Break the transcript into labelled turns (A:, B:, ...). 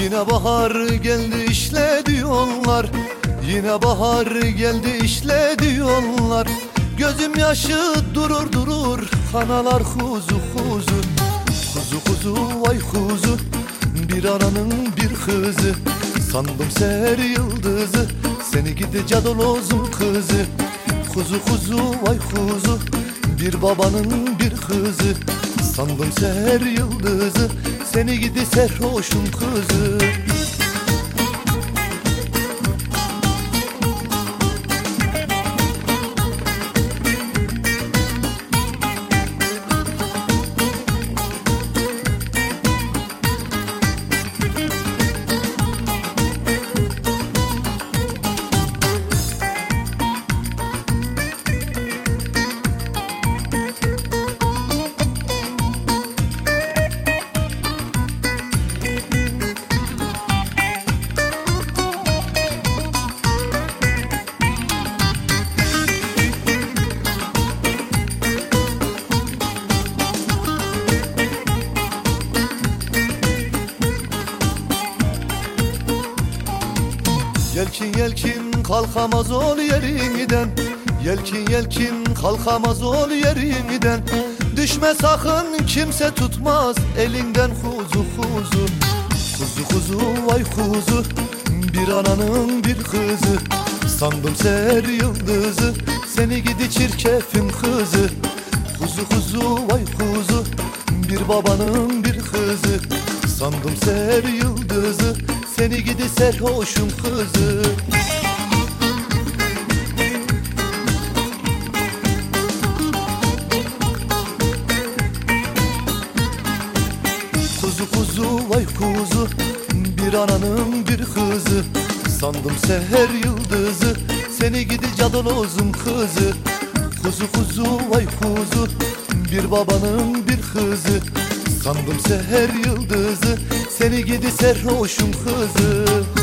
A: Yine bahar geldi işte diyorlar, yine bahar geldi işte diyorlar. Gözüm yaşı durur durur, kanalar huzu huzu. Kuzu kuzu vay kuzu, bir ananın bir kızı. Sandım seher yıldızı, seni gidi cadalozun kızı. Kuzu kuzu vay kuzu, bir babanın bir kızı. Sandım seher yıldızı, seni gidi serhoşun kızı. Yelkin yelkin kalkamaz ol yerinden, yelkin yelkin kalkamaz ol yerinden. Düşme sakın, kimse tutmaz elinden kuzu kuzu. Kuzu kuzu vay kuzu, bir ananın bir kızı. Sandım seher yıldızı, seni gidi çirkefin kızı. Kuzu kuzu vay kuzu, bir babanın bir kızı. Sandım seher yıldızı, seni gidi serhoşun kızı. Kuzu kuzu vay kuzu, bir ananın bir kızı. Sandım seher yıldızı, seni gidi cadalozun kızı. Kuzu kuzu vay kuzu, bir babanın bir kızı. Sandım seher yıldızı, seni gidi serhoşun kızı.